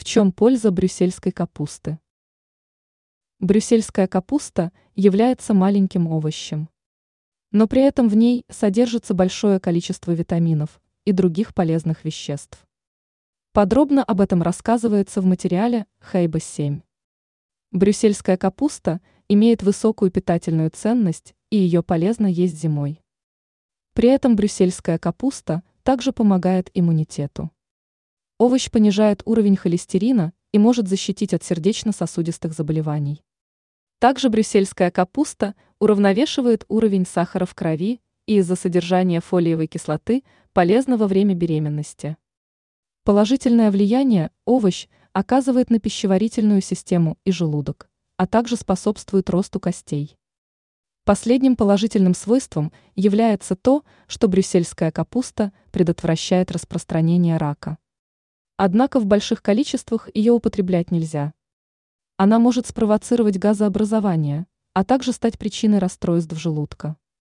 чем польза брюссельской капусты? Брюссельская капуста является маленьким овощем, но при этом в ней содержится большое количество витаминов и других полезных веществ. Подробно об этом рассказывается в материале Хейба-7. Брюссельская капуста имеет высокую питательную ценность, и ее полезно есть зимой. При этом брюссельская капуста также помогает иммунитету. Овощ понижает уровень холестерина и может защитить от сердечно-сосудистых заболеваний. Также брюссельская капуста уравновешивает уровень сахара в крови и из-за содержания фолиевой кислоты полезна во время беременности. Положительное влияние овощ оказывает на пищеварительную систему и желудок, а также способствует росту костей. Последним положительным свойством является то, что брюссельская капуста предотвращает распространение рака. Однако в больших количествах ее употреблять нельзя. Она может спровоцировать газообразование, а также стать причиной расстройств желудка.